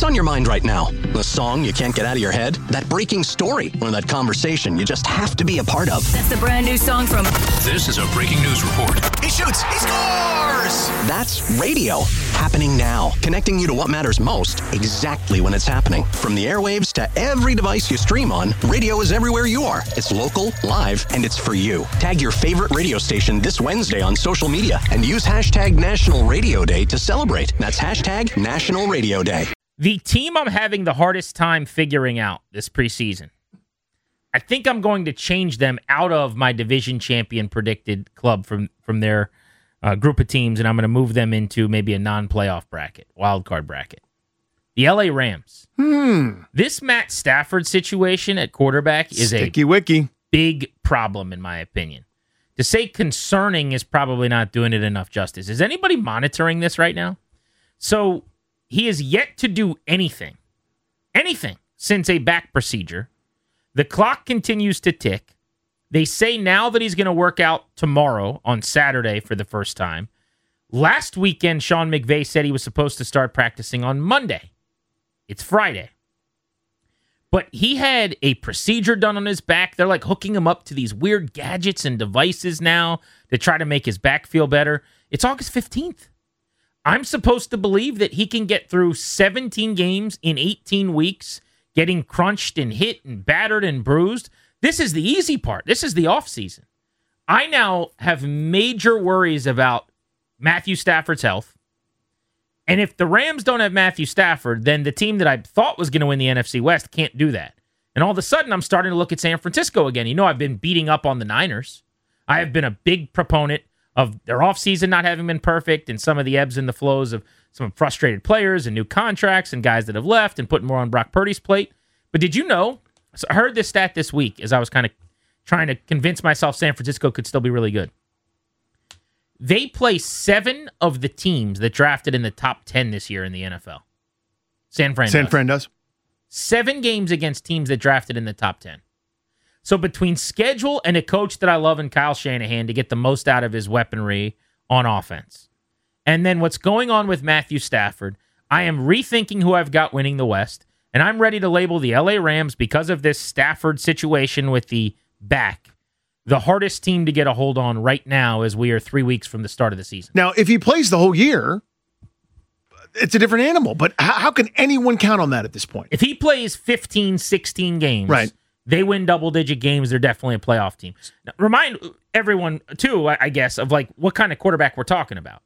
What's on your mind right now? The song you can't get out of your head? That breaking story? Or that conversation you just have to be a part of? That's the brand new song from... This is a breaking news report. He shoots! He scores! That's radio. Happening now. Connecting you to what matters most exactly when it's happening. From the airwaves to every device you stream on, radio is everywhere you are. It's local, live, and it's for you. Tag your favorite radio station this Wednesday on social media and use hashtag National Radio Day to celebrate. That's hashtag National Radio Day. The team I'm having the hardest time figuring out this preseason, I think I'm going to change them out of my division champion predicted club from their group of teams, and I'm going to move them into maybe a non-playoff bracket, wild card bracket. The LA Rams. This Matt Stafford situation at quarterback is Sticky wicky. big problem, in my opinion. To say concerning is probably not doing it enough justice. Is anybody monitoring this right now? So he has yet to do anything since a back procedure. The clock continues to tick. They say now that he's going to work out tomorrow on Saturday for the first time. Last weekend, Sean McVay said he was supposed to start practicing on Monday. It's Friday. But he had a procedure done on his back. They're like hooking him up to these weird gadgets and devices now to try to make his back feel better. It's August 15th. I'm supposed to believe that he can get through 17 games in 18 weeks, getting crunched and hit and battered and bruised. This is the easy part. This is the offseason. I now have major worries about Matthew Stafford's health. And if the Rams don't have Matthew Stafford, then the team that I thought was going to win the NFC West can't do that. And all of a sudden, I'm starting to look at San Francisco again. You know, I've been beating up on the Niners. I have been a big proponent of their offseason not having been perfect and some of the ebbs and the flows of some frustrated players and new contracts and guys that have left and putting more on Brock Purdy's plate. But did you know, so I heard this stat this week as I was kind of trying to convince myself San Francisco could still be really good. They play 7 of the teams that drafted in the top 10 this year in the NFL. San Fran does. 7 games against teams that drafted in the top 10. So between schedule and a coach that I love in Kyle Shanahan to get the most out of his weaponry on offense, and then what's going on with Matthew Stafford, I am rethinking who I've got winning the West, and I'm ready to label the LA Rams, because of this Stafford situation with the back, the hardest team to get a hold on right now as we are 3 weeks from the start of the season. Now, if he plays the whole year, it's a different animal, but how can anyone count on that at this point? If he plays 15, 16 games, right, they win double-digit games, they're definitely a playoff team. Now, remind everyone, too, I guess, of like what kind of quarterback we're talking about.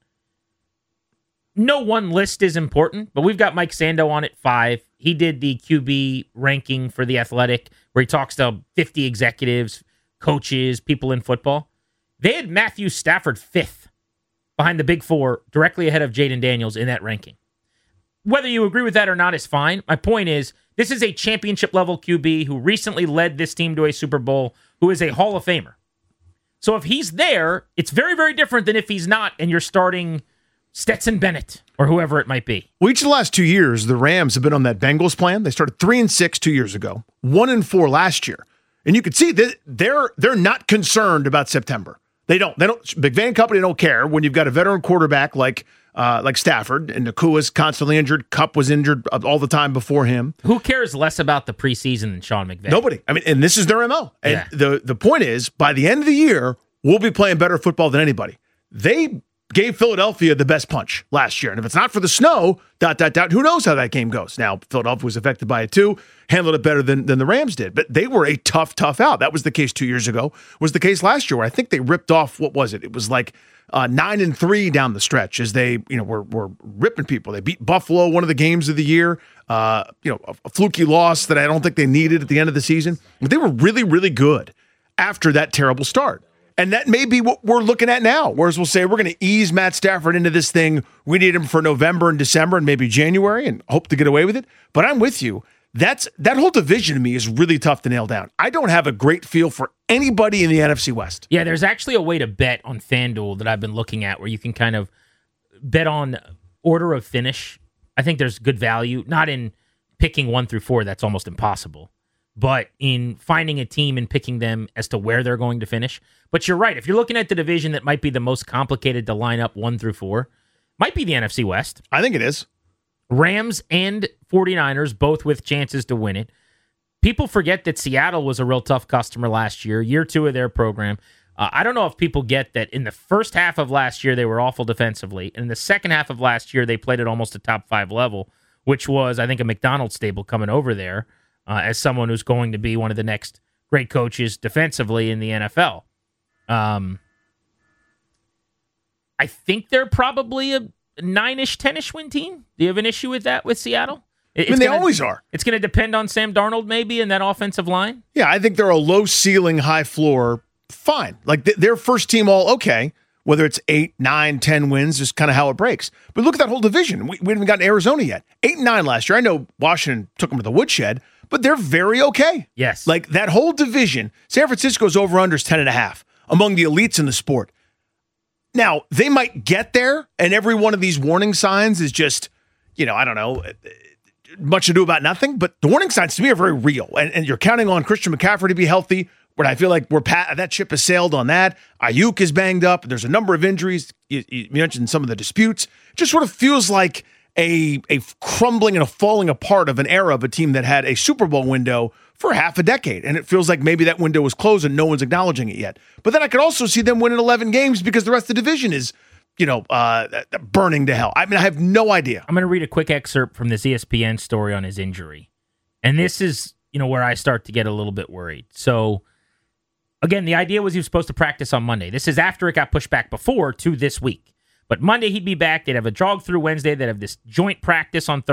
No one list is important, but we've got Mike Sando on at 5. He did the QB ranking for The Athletic, where he talks to 50 executives, coaches, people in football. They had Matthew Stafford 5th behind the big 4, directly ahead of Jaden Daniels in that ranking. Whether you agree with that or not is fine. My point is, this is a championship-level QB who recently led this team to a Super Bowl, who is a Hall of Famer. So if he's there, it's very, very different than if he's not and you're starting Stetson Bennett or whoever it might be. Well, each of the last 2 years, the Rams have been on that Bengals plan. They started 3-6 2 years ago, 1-4 last year. And you can see that they're not concerned about September. They don't. McVay and company don't care when you've got a veteran quarterback like Stafford, and Nakua's constantly injured. Kupp was injured all the time before him. Who cares less about the preseason than Sean McVay? Nobody. I mean, and this is their MO. And the point is, by the end of the year, we'll be playing better football than anybody. They gave Philadelphia the best punch last year. And if it's not for the snow, ... who knows how that game goes. Now, Philadelphia was affected by it too, handled it better than the Rams did. But they were a tough out. That was the case 2 years ago, was the case last year, where I think they ripped off, what was it? It was like 9-3 down the stretch as they were ripping people. They beat Buffalo one of the games of the year, a fluky loss that I don't think they needed at the end of the season. But they were really, really good after that terrible start. And that may be what we're looking at now, whereas we'll say we're going to ease Matt Stafford into this thing. We need him for November and December and maybe January and hope to get away with it. But I'm with you. That whole division to me is really tough to nail down. I don't have a great feel for anybody in the NFC West. Yeah, there's actually a way to bet on FanDuel that I've been looking at where you can kind of bet on order of finish. I think there's good value, not in picking 1 through 4. That's almost impossible. But in finding a team and picking them as to where they're going to finish. But you're right. If you're looking at the division that might be the most complicated to line up 1 through 4, might be the NFC West. I think it is. Rams and 49ers, both with chances to win it. People forget that Seattle was a real tough customer last year 2 of their program. I don't know if people get that in the first half of last year, they were awful defensively. And in the second half of last year, they played at almost a top 5 level, which was, I think, a McDonald stable coming over there as someone who's going to be one of the next great coaches defensively in the NFL. I think they're probably a 9-ish, 10-ish win team. Do you have an issue with that with Seattle? They always are. It's going to depend on Sam Darnold maybe in that offensive line? Yeah, I think they're a low ceiling, high floor. Fine. Like their first team all okay. Whether it's 8, 9, 10 wins, just kind of how it breaks. But look at that whole division. We haven't gotten Arizona yet. 8-9 last year. I know Washington took them to the woodshed, but they're very okay. Yes. Like that whole division, San Francisco's over-under is 10.5 among the elites in the sport. Now, they might get there, and every one of these warning signs is just, I don't know, much ado about nothing, but the warning signs to me are very real. And you're counting on Christian McCaffrey to be healthy, where I feel like that ship has sailed on that. Ayuk is banged up. There's a number of injuries. You mentioned some of the disputes. It just sort of feels like a crumbling and a falling apart of an era of a team that had a Super Bowl window for half a decade. And it feels like maybe that window was closed and no one's acknowledging it yet. But then I could also see them winning 11 games because the rest of the division is burning to hell. I mean, I have no idea. I'm going to read a quick excerpt from this ESPN story on his injury. And this is, where I start to get a little bit worried. So, again, the idea was he was supposed to practice on Monday. This is after it got pushed back before to this week. But Monday he'd be back. They'd have a jog through Wednesday. They'd have this joint practice on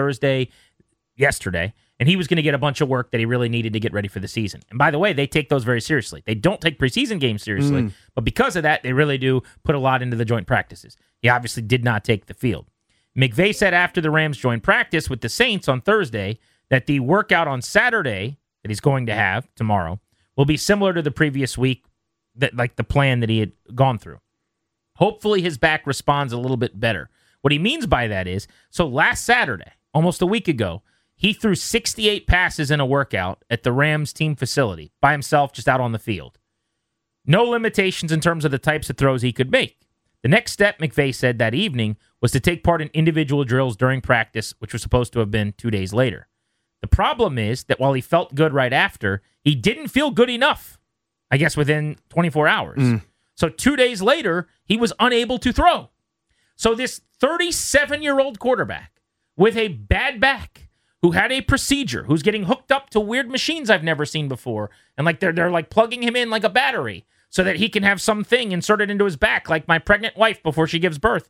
yesterday. And he was going to get a bunch of work that he really needed to get ready for the season. And by the way, they take those very seriously. They don't take preseason games seriously, but because of that, they really do put a lot into the joint practices. He obviously did not take the field. McVay said after the Rams joint practice with the Saints on Thursday that the workout on Saturday that he's going to have tomorrow will be similar to the previous week, like the plan that he had gone through. Hopefully his back responds a little bit better. What he means by that is, so last Saturday, almost a week ago, he threw 68 passes in a workout at the Rams team facility by himself, just out on the field. No limitations in terms of the types of throws he could make. The next step, McVay said that evening, was to take part in individual drills during practice, which was supposed to have been 2 days later. The problem is that while he felt good right after, he didn't feel good enough, I guess, within 24 hours. So 2 days later, he was unable to throw. So this 37-year-old quarterback with a bad back, who had a procedure, who's getting hooked up to weird machines I've never seen before, and like they're like plugging him in like a battery so that he can have something inserted into his back, like my pregnant wife before she gives birth.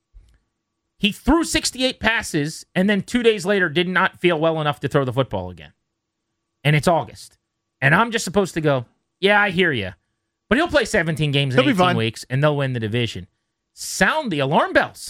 He threw 68 passes, and then 2 days later did not feel well enough to throw the football again. And it's August. And I'm just supposed to go, yeah, I hear you. But he'll play 17 games in 18 weeks, and they'll win the division. Sound the alarm bells.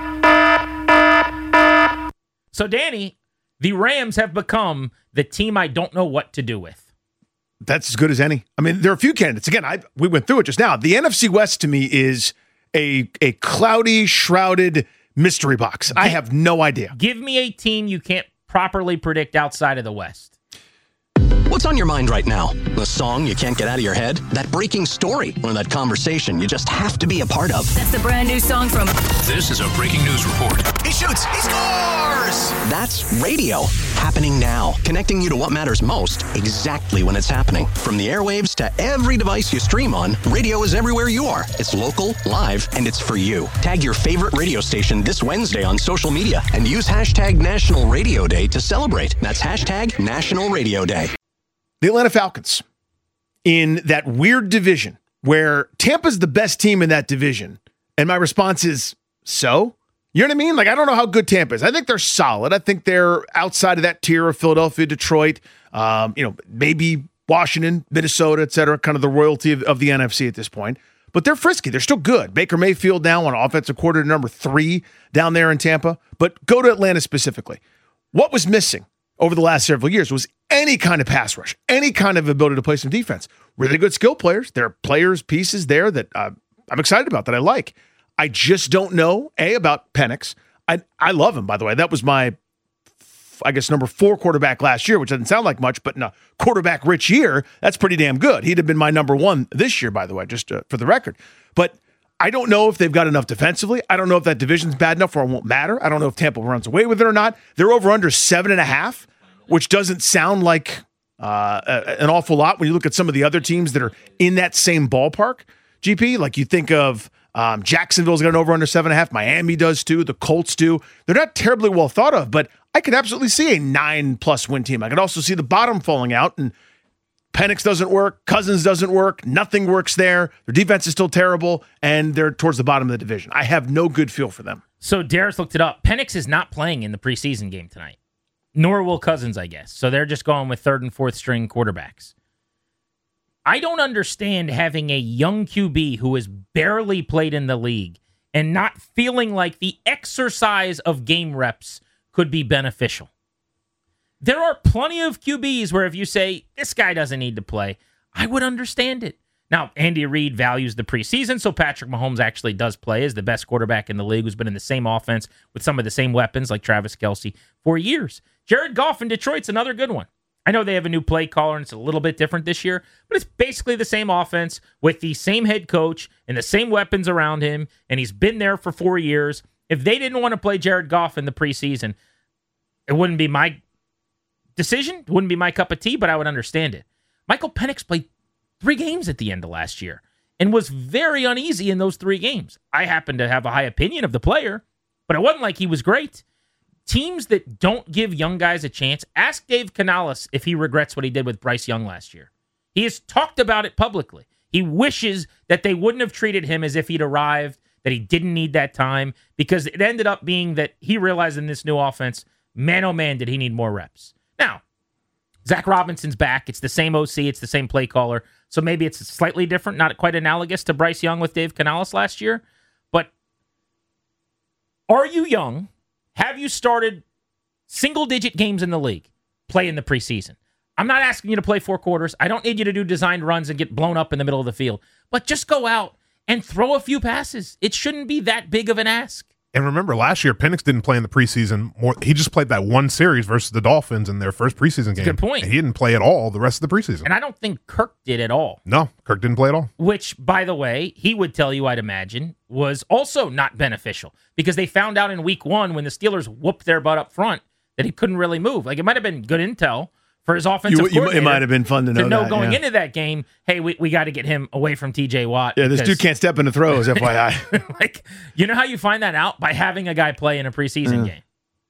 So, Danny, the Rams have become the team I don't know what to do with. That's as good as any. I mean, there are a few candidates. Again, we went through it just now. The NFC West to me is a cloudy, shrouded mystery box. I have no idea. Give me a team you can't properly predict outside of the West. What's on your mind right now? The song you can't get out of your head? That breaking story? Or that conversation you just have to be a part of? That's the brand new song from... This is a breaking news report. He shoots. He scores! That's radio. Happening now. Connecting you to what matters most exactly when it's happening. From the airwaves to every device you stream on, radio is everywhere you are. It's local, live, and it's for you. Tag your favorite radio station this Wednesday on social media and use hashtag National Radio Day to celebrate. That's hashtag National Radio Day. The Atlanta Falcons in that weird division where Tampa's the best team in that division. And my response is, so? You know what I mean? Like, I don't know how good Tampa is. I think they're solid. I think they're outside of that tier of Philadelphia, Detroit, maybe Washington, Minnesota, et cetera, kind of the royalty of the NFC at this point. But they're frisky. They're still good. Baker Mayfield now on offensive coordinator number 3 down there in Tampa. But go to Atlanta specifically. What was missing over the last several years was any kind of pass rush, any kind of ability to play some defense. Really good skill players. There are players, pieces there that I'm excited about, that I like. I just don't know, about Penix. I love him, by the way. That was my, I guess, number 4 quarterback last year, which doesn't sound like much, but in a quarterback-rich year, that's pretty damn good. He'd have been my number 1 this year, by the way, just for the record. But I don't know if they've got enough defensively. I don't know if that division's bad enough or it won't matter. I don't know if Tampa runs away with it or not. They're over under 7.5, which doesn't sound like an awful lot when you look at some of the other teams that are in that same ballpark. GP, like you think of Jacksonville's got an over under 7.5. Miami does too. The Colts do. They're not terribly well thought of, but I could absolutely see a 9+ win team. I could also see the bottom falling out, and Penix doesn't work. Cousins doesn't work. Nothing works there. Their defense is still terrible, and they're towards the bottom of the division. I have no good feel for them. So Darius looked it up. Penix is not playing in the preseason game tonight, nor will Cousins, I guess. So they're just going with third and fourth string quarterbacks. I don't understand having a young QB who has barely played in the league and not feeling like the exercise of game reps could be beneficial. There are plenty of QBs where if you say, this guy doesn't need to play, I would understand it. Now, Andy Reid values the preseason, so Patrick Mahomes actually does play as the best quarterback in the league who's been in the same offense with some of the same weapons like Travis Kelce for years. Jared Goff in Detroit's another good one. I know they have a new play caller and it's a little bit different this year, but it's basically the same offense with the same head coach and the same weapons around him, and he's been there for 4 years. If they didn't want to play Jared Goff in the preseason, it wouldn't be my decision. It wouldn't be my cup of tea, but I would understand it. Michael Penix played 3 games at the end of last year and was very uneasy in those 3 games. I happen to have a high opinion of the player, but it wasn't like he was great. Teams that don't give young guys a chance, ask Dave Canales if he regrets what he did with Bryce Young last year. He has talked about it publicly. He wishes that they wouldn't have treated him as if he'd arrived, that he didn't need that time, because it ended up being that he realized in this new offense, man, oh man, did he need more reps. Now, Zach Robinson's back. It's the same OC. It's the same play caller. So maybe it's slightly different, not quite analogous to Bryce Young with Dave Canales last year. But are you young? Have you started single-digit games in the league? Play in the preseason. I'm not asking you to play 4 quarters. I don't need you to do designed runs and get blown up in the middle of the field. But just go out and throw a few passes. It shouldn't be that big of an ask. And remember, last year, Penix didn't play in the preseason. He just played that one series versus the Dolphins in their first preseason game. Good point. And he didn't play at all the rest of the preseason. And I don't think Kirk did at all. No, Kirk didn't play at all. Which, by the way, he would tell you, I'd imagine, was also not beneficial. Because they found out in week 1 when the Steelers whooped their butt up front that he couldn't really move. Like, it might have been good intel for his offensive coordinator. It might have been fun to know that, going into that game, hey, we got to get him away from TJ Watt. Yeah, this dude can't step into throws, FYI. Like, you know how you find that out? By having a guy play in a preseason game.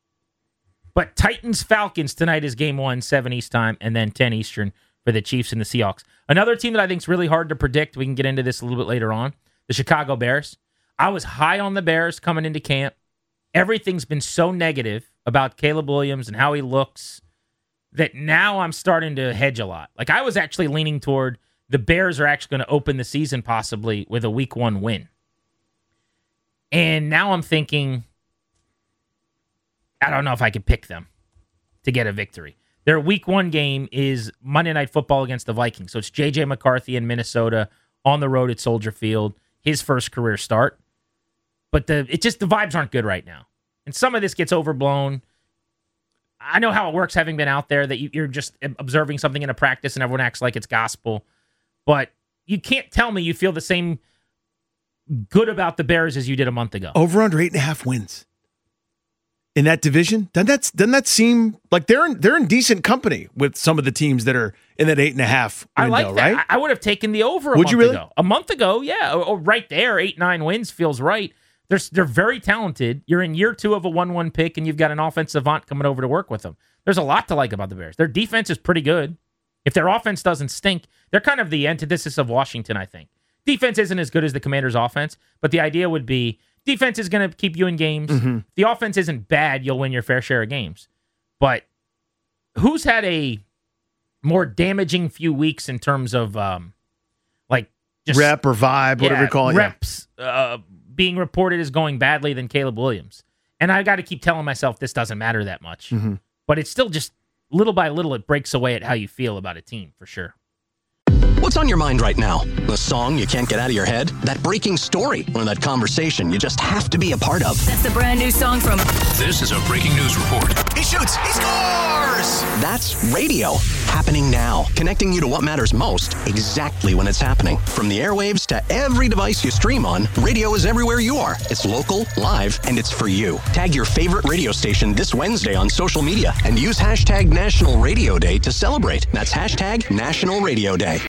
But Titans-Falcons tonight is game 1, 7 East time, and then 10 Eastern for the Chiefs and the Seahawks. Another team that I think is really hard to predict, we can get into this a little bit later on, the Chicago Bears. I was high on the Bears coming into camp. Everything's been so negative about Caleb Williams and how he looks that now I'm starting to hedge a lot. Like, I was actually leaning toward the Bears are actually going to open the season possibly with a week 1 win. And now I'm thinking, I don't know if I could pick them to get a victory. Their week 1 game is Monday Night Football against the Vikings. So it's J.J. McCarthy in Minnesota on the road at Soldier Field, his first career start. But the vibes aren't good right now. And some of this gets overblown. I know how it works having been out there, that you're just observing something in a practice and everyone acts like it's gospel. But you can't tell me you feel the same good about the Bears as you did a month ago. Over under 8.5 wins in that division. Doesn't that seem like they're in decent company with some of the teams that are in that 8.5 window, I like that. right? I would have taken the over Would you really? ago. A month ago, yeah. Or right there, 8-9 wins feels right. They're very talented. You're in year 2 of a 1-1 pick, and you've got an offensive savant coming over to work with them. There's a lot to like about the Bears. Their defense is pretty good. If their offense doesn't stink, they're kind of the antithesis of Washington, I think. Defense isn't as good as the Commanders' offense, but the idea would be defense is going to keep you in games. Mm-hmm. If the offense isn't bad, you'll win your fair share of games. But who's had a more damaging few weeks in terms of just rep or vibe, whatever you call it? Reps being reported as going badly than Caleb Williams. And I got to keep telling myself this doesn't matter that much. Mm-hmm. But it's still just little by little, it breaks away at how you feel about a team, for sure. What's on your mind right now? The song you can't get out of your head? That breaking story? Or that conversation you just have to be a part of? That's the brand new song from... This is a breaking news report. He shoots. He scores! That's radio. happening now. Connecting you to what matters most exactly when it's happening. From the airwaves to every device you stream on, radio is everywhere you are. It's local, live, and it's for you. Tag your favorite radio station this Wednesday on social media and use hashtag National Radio Day to celebrate. That's hashtag National Radio Day.